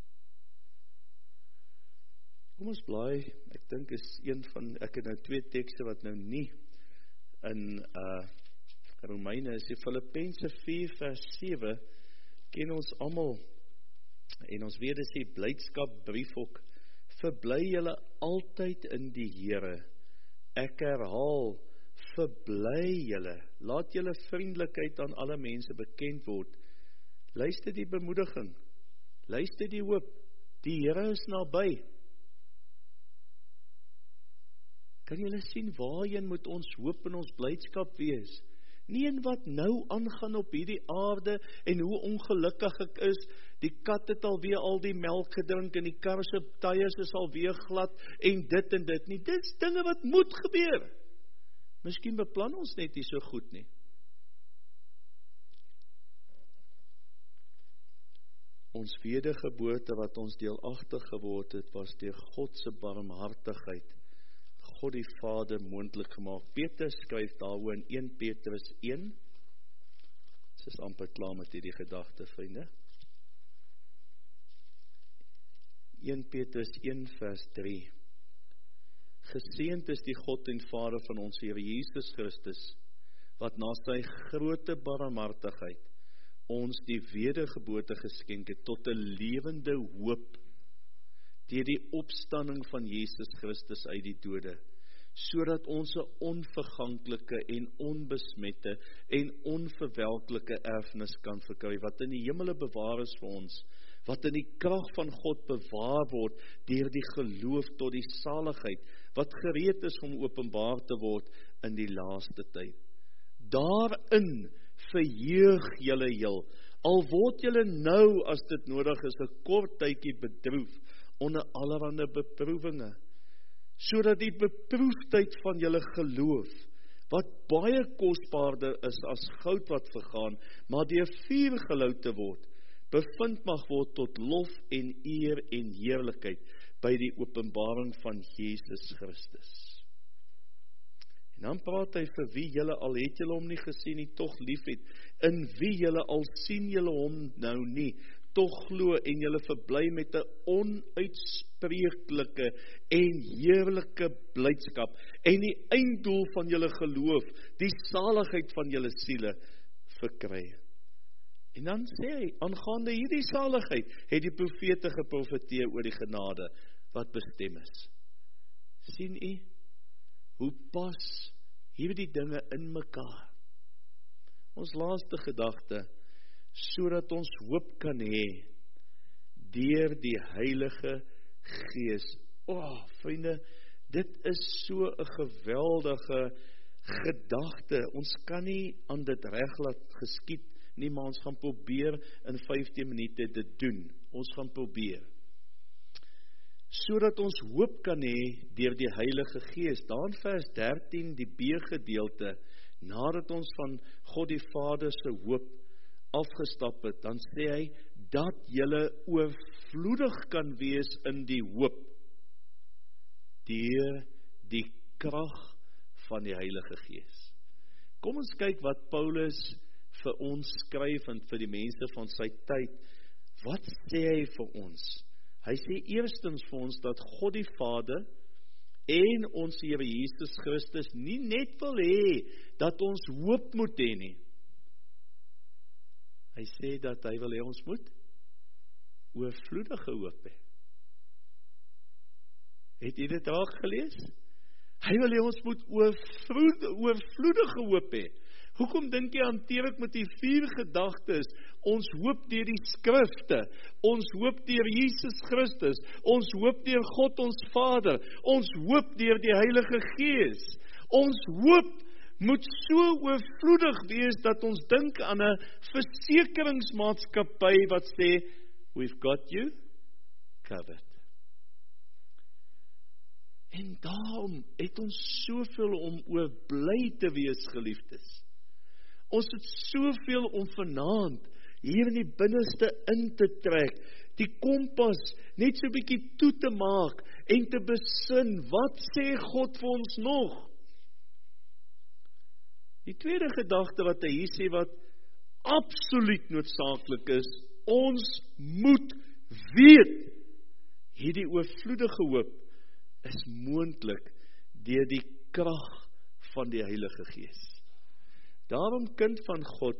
Kom ons blaai, ek dink is ek het nou 2 tekste wat nou nie in Romeine is, die Filippense 4 vers 7, ken ons almal, en ons weet is die blydskap brief ook, verbly julle altyd in die Here, ek herhaal, verbly julle, laat julle vriendelikheid aan alle mense bekend word, luister die bemoediging, luister die hoop, die Here is naby. Kan julle sien waarheen moet ons hoop en ons blydskap wees? Nie in wat nou aangaan op hierdie aarde en hoe ongelukkig ek is, die kat het alweer al die melk gedrink en die kar se tyres is alweer glad en dit nie. Dit is dinge wat moet gebeur. Miskien beplan ons net nie so goed nie. Ons wedergeboorte wat ons deelagtig geword het, was deur God se barmhartigheid God die Vader moontlik gemaak. Petrus skryf daaroor in 1 Petrus 1. Dit is amper klaar met hierdie gedagte, vriende. 1 Petrus 1 vers 3. Geseënd is die God en Vader van ons Here Jesus Christus, wat na sy groote barmhartigheid ons die wedergeboorte geskenk het tot 'n lewende hoop deur die opstanding van Jesus Christus uit die dode, sodat ons 'n onverganklike en onbesmette en onverwelklike erfenis kan verkry, wat in die hemele bewaar is vir ons, wat in die krag van God bewaar word deur die geloof tot die saligheid, wat gereed is om openbaar te word in die laaste tyd. Daarin verheug julle heel, al word julle nou, as dit nodig is, 'n kort tydjie bedroef, onder allerhande beproewinge, sodat die beproefdheid van julle geloof, wat baie kosbaarder is as goud wat vergaan, maar deur vuur gelouter word, bevind mag word tot lof en eer en heerlikheid, by die openbaring van Jesus Christus. En dan praat hy vir wie julle al het julle hom nie gesien nie, tog lief het, in wie julle al sien julle hom nou nie, tog glo en julle verbly met 'n onuitspreeklike en heerlike blydskap, en die einddoel van julle geloof, die saligheid van julle siele verkry. En dan sê hy, aangaande hierdie saligheid, het die profete geprofeteer oor die genade wat bestem is. Sien u, hoe pas hierdie dinge in mekaar? Ons laaste gedagte, sodat ons hoop kan hê, deur die Heilige Gees. Vriende, dit is so 'n geweldige gedagte. Ons kan nie aan dit reg laat geskied nie, maar ons gaan probeer in 15 minute dit doen. Ons gaan probeer. Sodat ons hoop kan hê deur die Heilige Gees. Daar in vers 13, die B-gedeelte, nadat ons van God die Vader se hoop afgestap het, dan sê hy, dat julle oorvloedig kan wees in die hoop, deur die krag van die Heilige Gees. Kom ons kyk wat Paulus vir ons skryf en vir die mense van sy tyd. Wat sê hy vir ons? Hy sê eerstens vir ons dat God die Vader en ons Here Jesus Christus nie net wil hê dat ons hoop moet hê nie. Hy sê dat hy wil hê ons moet oorvloedige hoop hê. Het jy dit raak gelees? Hy wil hê ons moet oorvloedige hoop hê. Hoekom dink jy hanteer ek met die 4 gedagtes? Ons hoop deur die skrifte, ons hoop deur Jesus Christus, ons hoop deur God ons Vader, ons hoop deur die Heilige Gees. Ons hoop moet so oorvloedig wees dat ons dink aan 'n versekeringsmaatskappy wat sê, we've got you covered. En daarom het ons soveel om oor bly te wees, geliefdes. Ons het soveel om vanaand hier in die binneste in te trek, die kompas net so 'n bietjie toe te maak en te besin, wat sê God vir ons nog? Die tweede gedagte wat hy hier sê, wat absoluut noodsaaklik is, ons moet weet, hierdie oorvloedige hoop is moontlik deur die krag van die Heilige Gees. Daarom, kind van God,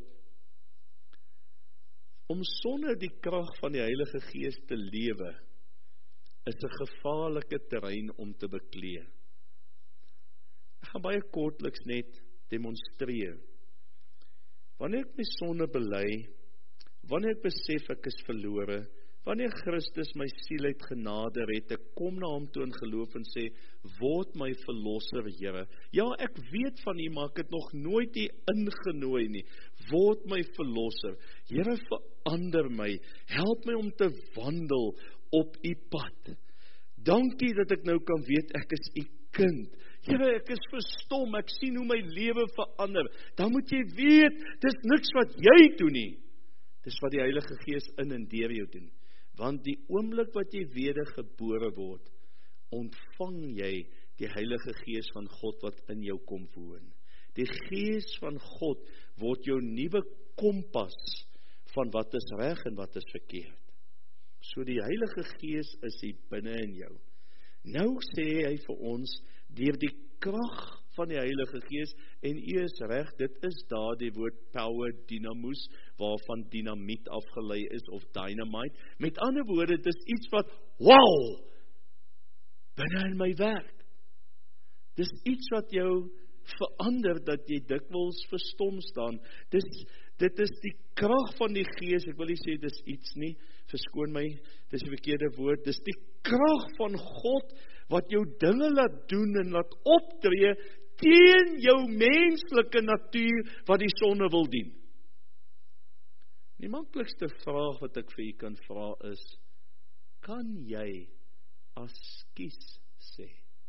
om sonder die krag van die Heilige Gees te lewe, is 'n gevaarlike terrein om te beklee. Ek gaan baie kortliks net demonstreer. Wanneer ek my sonde bely, wanneer ek besef ek is verlore, wanneer Christus my siel uit genade red, ek kom na hom toe in geloof en sê, word my verlosser, Here. Ja, ek weet van U, maar ek het nog nooit U ingenooi nie. Word my verlosser. Here, verander my. Help my om te wandel op U pad. Dankie dat ek nou kan weet, ek is U kind. Here, ek is verstom, ek sien hoe my lewe verander. Dan moet jy weet, dis niks wat jy doen nie. Dis wat die Heilige Gees in en deur jou doen. Want die oomblik wat jy wedergebore word, ontvang jy die Heilige Gees van God wat in jou kom woon. Die Gees van God word jou nuwe kompas van wat is reg en wat is verkeerd. So die Heilige Gees is hier binne in jou. Nou sê hy vir ons, deur die krag van die Heilige Gees, en u is reg, dit is daar die woord power, dynamos, waarvan dynamiet afgelei is, of dynamite. Met ander woorde, dis iets wat, wow, binne in my werk. Dis iets wat jou verander, dat jy dikwels verstom staan. Dit is die krag van die Gees, ek wil nie sê dis iets nie, verskoon my, dis die verkeerde woord, dis die krag van God, wat jou dinge laat doen en laat optree, teen jou menslike natuur, wat die sonde wil dien. Die maklikste vraag wat ek vir u kan vra is, kan jy askies sê?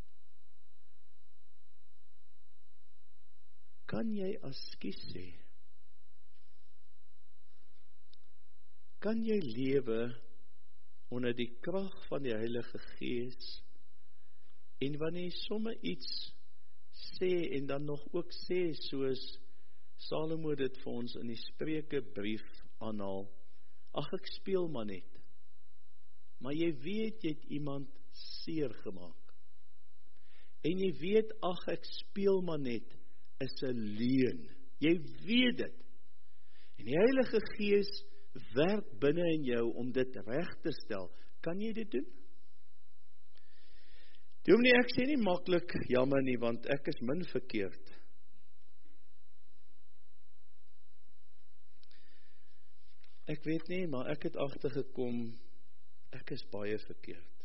Kan jy askies sê? Kan jy lewe onder die krag van die Heilige Gees, en wanneer jy sommer iets sê, en dan nog ook sê, soos Salomo dit vir ons in die Spreukebrief aanhaal, ag ek speel maar net, maar jy weet, jy het iemand seer gemaak, en jy weet, ag ek speel maar net, is 'n leuen, jy weet dit, en die Heilige Gees werk binne in jou om dit reg te stel. Kan jy dit doen? Dominee, ek sê nie maklik jammer nie, want ek is min verkeerd. Ek weet nie, maar ek het agtergekom, ek is baie verkeerd.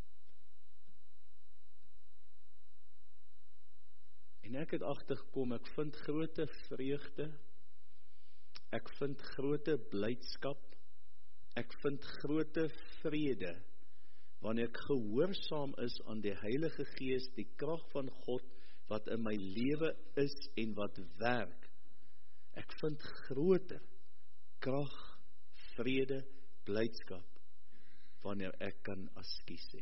En ek het agtergekom, ek vind grote vreugde, ek vind grote blydskap, ek vind grote vrede, wanneer ek gehoorsaam is aan die Heilige Gees, die krag van God, wat in my lewe is en wat werk. Ek vind groter krag, vrede, blydskap, wanneer ek kan askies sê.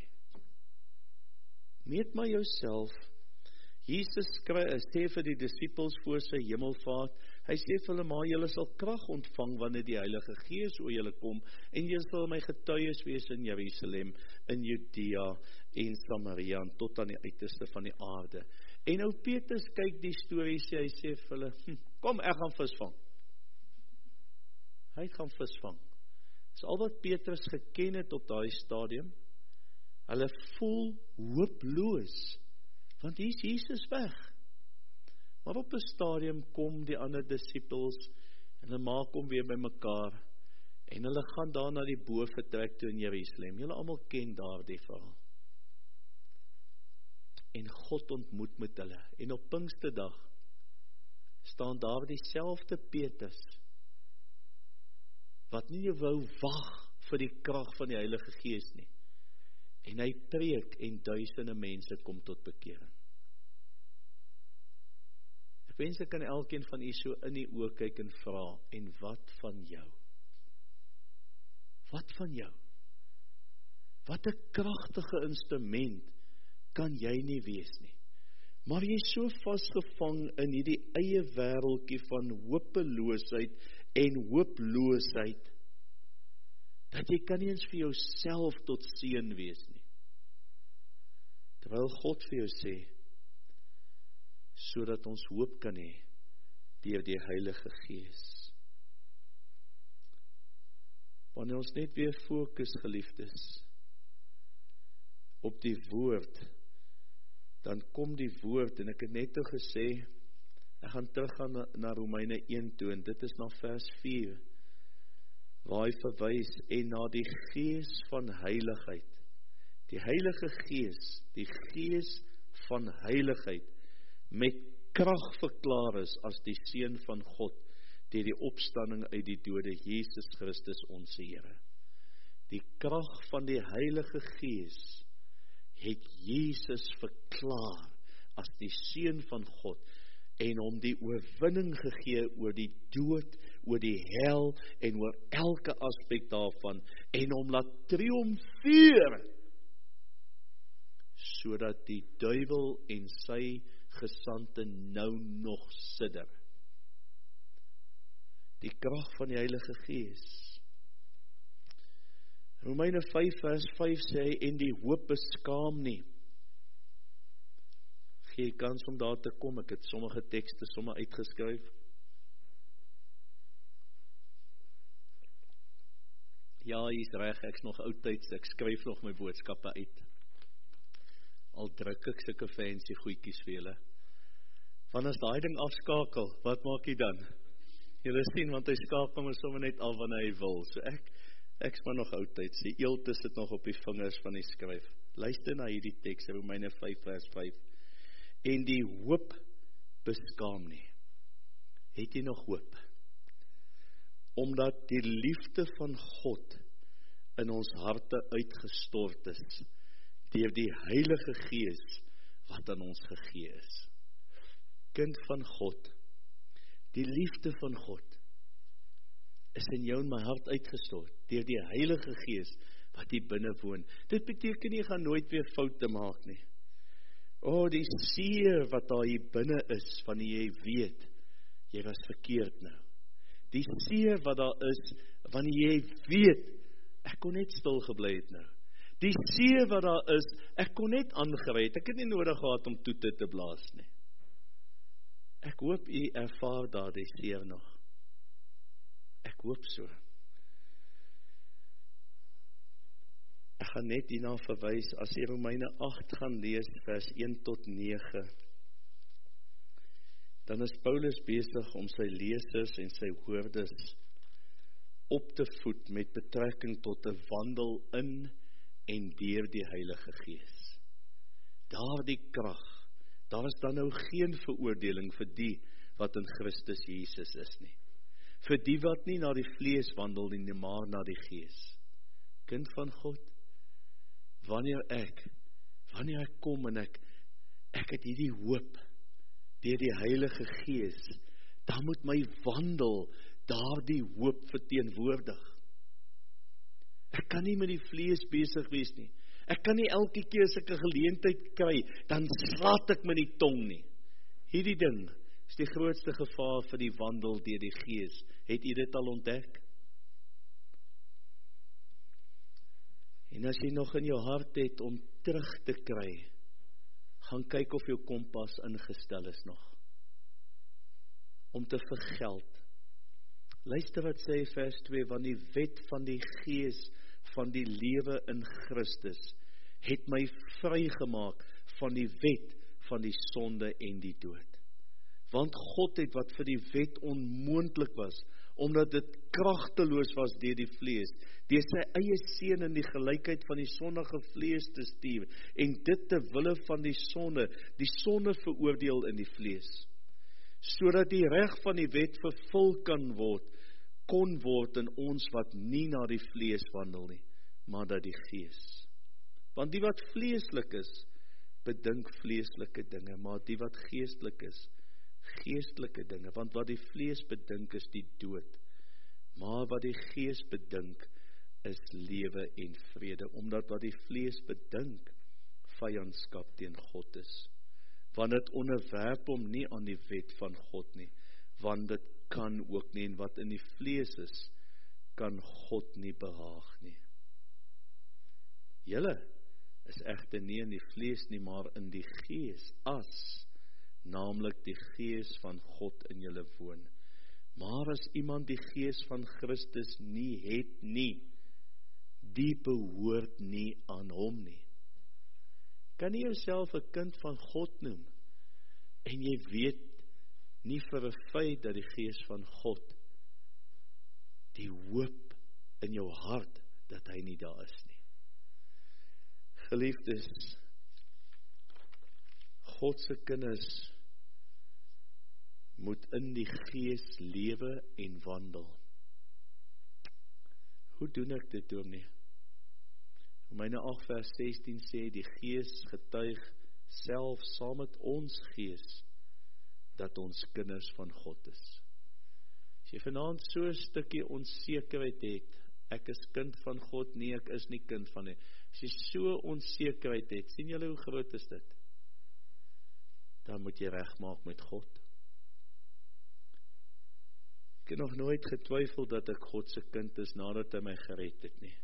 Meet maar jouself. Jesus sê vir die disippels voor sy hemelvaart, hy sê vir hulle, maar julle sal krag ontvang wanneer die Heilige Gees oor julle kom, en julle sal my getuies wees in Jerusalem, in Judea en Samaria, en tot aan die uiterste van die aarde. En nou Petrus kyk die storie, hy sê vir hulle, kom, ek gaan visvang. Hy gaan visvang. Dis al wat Petrus geken het op daai stadium. Hulle voel hooploos, want hier is Jesus weg. Maar op 'n stadium kom die ander disippels, en hulle maak hom weer by mekaar, en hulle gaan daar na die bovertrek toe in Jerusalem. Julle almal ken daardie verhaal. En God ontmoet met hulle, en op Pinksterdag staan daar dieselfde Petrus, wat nie wou wag vir die krag van die Heilige Gees nie. En hy preek, en duisende mense kom tot bekering. Ek wens ek kan elkeen van u so in die oë kyk en vra, en wat van jou? Wat van jou? Wat 'n kragtige instrument kan jy nie wees nie. Maar jy is so vasgevang in hierdie eie wêreldjie van hopeloosheid en hooploosheid, dat jy kan nie eens vir jouself tot seën wees nie. Terwyl God vir jou sê, sodat ons hoop kan hê, deur die Heilige Gees. Wanneer ons net weer fokus, geliefdes, op die woord, dan kom die woord, en ek het net al gesê, ek gaan teruggaan na Romeine 1 toe, en dit is na vers 4, waar hy verwys, en na die Gees van heiligheid, die Heilige Gees, die Gees van heiligheid, met krag verklaar is as die Seun van God, deur die opstanding uit die dode, Jesus Christus ons Here. Die krag van die Heilige Gees het Jesus verklaar as die Seun van God, en hom die oorwinning gegee oor die dood, oor die hel, en oor elke aspek daarvan, en hom laat triomfeer, sodat die duiwel en sy gesante nou nog sidder. Die krag van die Heilige Gees. Romeine 5 vers 5 sê hy, en die hoop beskaam nie. Gee kans om daar te kom, ek het sommige tekste sommer uitgeskryf. Ja, hy is reg, ek is nog oudtyds, ek skryf nog my boodskappe uit. Al druk ek sulke fancy goedjies vir julle. Want as daai ding afskakel, wat maak hy dan? Julle sien, want hy skakel my sommer net af wanneer hy wil. So ek is maar nog oudtyds, die eelte sit nog op die vingers van die skryf. Luister na hierdie teks, Romeine 5 vers 5. En die hoop beskaam nie. Het jy nog hoop? Omdat die liefde van God in ons harte uitgestort is, deur die Heilige Gees wat aan ons gegee is. Kind van God, die liefde van God is in jou en my hart uitgestort, deur die Heilige Gees wat hier binne woon. Dit beteken jy gaan nooit weer foute maak nie. Die seer wat daar hier binne is, wanneer jy weet, jy was verkeerd nou. Die seer wat daar is, wanneer jy weet, ek kon net stil gebly het nou. Die seer wat daar is, ek kon net aangery het, ek het nie nodig gehad om toete te blaas nie. Ek hoop u ervaar daar die seer nog. Ek hoop so. Ek gaan net hierna verwys, as jy Romeine 8 gaan lees, vers 1 tot 9, dan is Paulus besig om sy lesers en sy hoorders op te voed met betrekking tot 'n wandel in en deur die Heilige Gees. Daar die krag, daar is dan nou geen veroordeling vir die wat in Christus Jesus is nie. Vir die wat nie na die vlees wandel nie, maar na die Gees. Kind van God, wanneer ek kom en ek het hierdie hoop, deur die Heilige Gees, dan moet my wandel daar die hoop verteenwoordig. Ek kan nie met die vlees besig wees nie. Ek kan nie elke keer as ek 'n geleentheid kry, dan slaat ek met die tong nie. Hierdie ding is die grootste gevaar vir die wandel deur die Gees. Het u dit al ontdek? En as jy nog in jou hart het om terug te kry, gaan kyk of jou kompas ingestel is nog. Om te vergeld. Luister wat sê vers 2, want die wet van die Gees van die lewe in Christus het my vrygemaak van die wet van die sonde en die dood. Want God het wat vir die wet onmoontlik was, omdat dit kragteloos was deur die vlees, deur sy eie seun in die gelykheid van die sondige vlees te stuur, en dit te wille van die sonde veroordeel in die vlees, sodat die reg van die wet vervul kon word in ons wat nie na die vlees wandel nie, maar na die Gees. Want die wat vleeslik is, bedink vleeslike dinge, maar die wat geestelik is, geestelike dinge, want wat die vlees bedink is die dood, maar wat die Gees bedink is lewe en vrede, omdat wat die vlees bedink vyandskap teen God is, want dit onderwerp hom nie aan die wet van God nie, want dit kan ook nie, en wat in die vlees is, kan God nie behaag nie. Julle is egter nie in die vlees nie, maar in die Gees, as naamlik die Gees van God in julle woon. Maar as iemand die Gees van Christus nie het nie, die behoort nie aan hom nie. Kan jy jouself 'n kind van God noem, en jy weet nie vir 'n feit dat die Gees van God, die hoop in jou hart, dat hy nie daar is nie. Geliefdes, God se kinders moet in die Gees lewe en wandel. Hoe doen ek dit, dominee? Romeine 8 vers 16 sê, die Gees getuig self saam met ons gees, dat ons kinders van God is. As jy vanaand so 'n stukkie onsekerheid het, ek is kind van God, nee, ek is nie kind van nie. As jy so onsekerheid het, sien julle hoe groot is dit? Dan moet jy regmaak met God. Ek het nog nooit getwyfel dat ek God se kind is, nadat hy my gered het nie.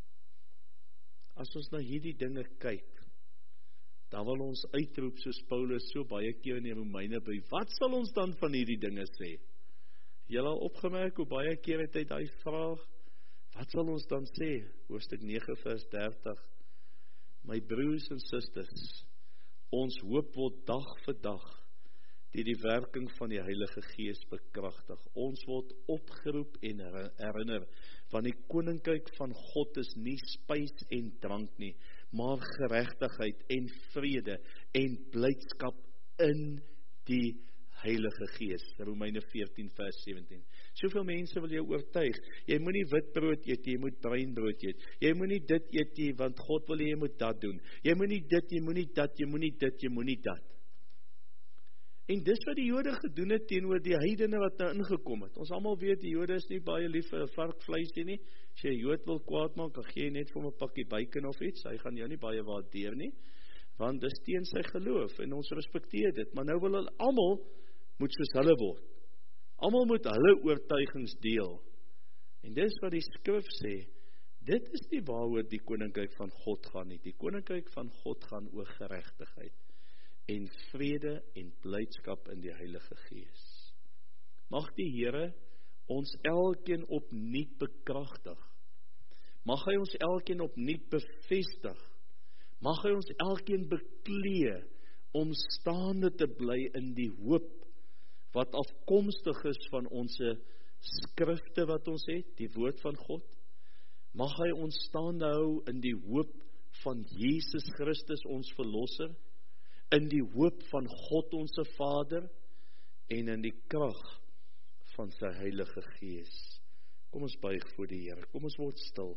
As ons na hierdie dinge kyk, dan wil ons uitroep soos Paulus so baie keer in die Romeine by, wat sal ons dan van hierdie dinge sê? Julle al opgemerk hoe baie keer het hy daai vraag, wat sal ons dan sê? Hoofstuk 9 vers 30, my broers en susters, ons hoop word dag vir dag, die werking van die Heilige Gees bekragtig. Ons word opgeroep en herinner, want die koninkryk van God is nie spys en drank nie, maar geregtigheid en vrede en blydskap in die Heilige Gees. Romeine 14 vers 17. Soveel mense wil jou oortuig, jy moet nie witbrood eet, jy moet breinbrood eet. Jy moet nie dit eet, want God wil jy moet dat doen. Jy moet nie dit, jy moet nie dat, jy moet nie dit, jy moet nie dat. En dis wat die Jode gedoen het teenoor die heidene wat nou ingekom het. Ons almal weet, die Jode is nie baie lief vir varkvleisie nie. As jy 'n Jood wil kwaad maak, dan gee jy net vir hom 'n pakkie bacon of iets. Hy gaan jou nie baie waardeer nie, want dis teen sy geloof en ons respekteer dit. Maar nou wil hulle almal moet soos hulle word. Almal moet hulle oortuigings deel. En dis wat die skrif sê, dit is nie waaroor die koninkryk van God gaan nie. Die koninkryk van God gaan oor geregtigheid en vrede en blydskap in die Heilige Gees. Mag die Here ons elkeen opnuut bekragtig. Mag hy ons elkeen opnuut bevestig. Mag hy ons elkeen beklee om staande te bly in die hoop wat afkomstig is van ons skrifte wat ons het, die woord van God. Mag hy ons staande hou in die hoop van Jesus Christus ons verlosser, in die hoop van God ons Vader en in die krag van sy Heilige Gees. Kom ons buig voor die Here, kom ons word stil.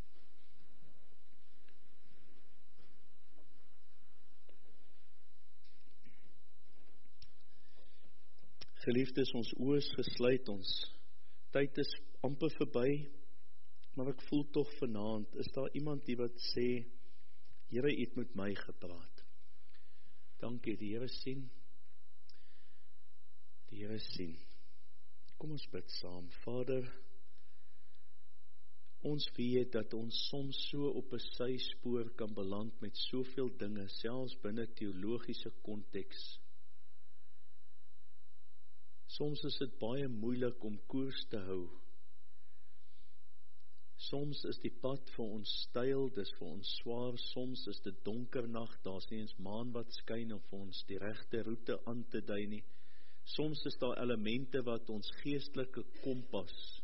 Geliefdes, ons oë is gesluit, ons tyd is amper verby, maar ek voel tog vanaand, is daar iemand die wat sê, Here, U het met my gepraat. Dankie, die Here sien. Die Here sien. Kom ons bid saam. Vader, ons weet dat ons soms so op 'n syspoor kan beland met soveel dinge, selfs binne teologiese konteks. Soms is dit baie moeilik om koers te hou. Soms is die pad vir ons steil, dis vir ons swaar, soms is dit donker nag, daar's nie eens maan wat skyn om vir ons die regte roete aan te dui nie. Soms is daar elemente wat ons geestelike kompas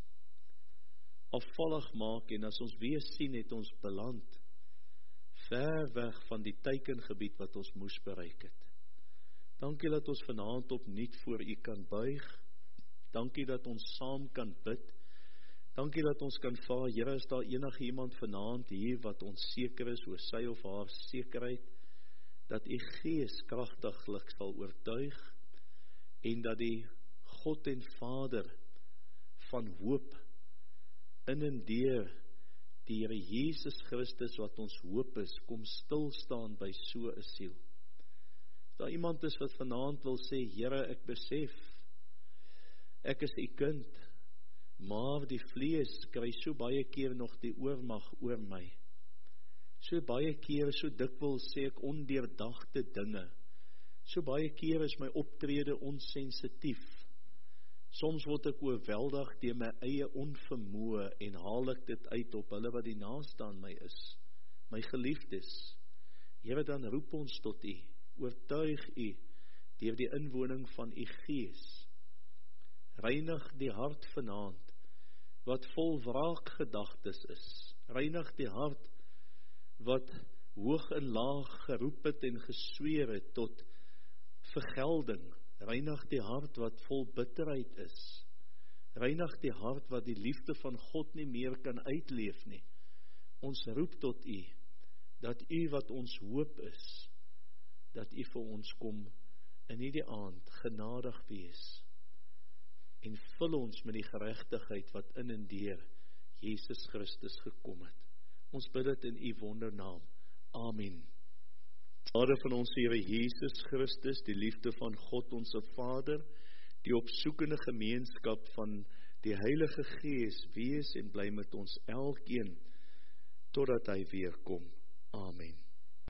afvallig maak, en as ons weer sien, het ons beland ver weg van die teikengebied wat ons moes bereik het. Dankie dat ons vanaand opnuut voor U kan buig. Dankie dat ons saam kan bid. Dankie dat ons kan vra, Here, is daar enige iemand vanaand hier wat onseker is oor sy of haar sekerheid, dat U Gees kragtiglik sal oortuig, en dat die God en Vader van hoop in en deur die Here Jesus Christus wat ons hoop is, kom stil staan by so 'n siel. As daar iemand is wat vanaand wil sê, Here, ek besef, ek is U kind, maar die vlees kry so baie keer nog die oormag oor my. So baie keer, so dikwels sê ek ondeurdagte dinge. So baie keer is my optrede onsensitief. Soms word ek oorweldig deur my eie onvermoë en haal ek dit uit op hulle wat die naaste aan my is, my geliefdes. Here, dan roep ons tot U, oortuig U deur die inwoning van U Gees. Reinig die hart vanaand wat vol wraakgedagtes is. Reinig die hart wat hoog en laag geroep het en gesweer het tot vergelding. Reinig die hart wat vol bitterheid is. Reinig die hart wat die liefde van God nie meer kan uitleef nie. Ons roep tot U, dat U wat ons hoop is, dat U vir ons kom in hierdie aand genadig wees en vul ons met die geregtigheid wat in en deur Jesus Christus gekom het. Ons bid dit in U wondernaam. Amen. Vader van ons Here Jesus Christus, die liefde van God ons Vader, die opsoekende gemeenskap van die Heilige Gees, wees en bly met ons elkeen, totdat hy weer kom. Amen.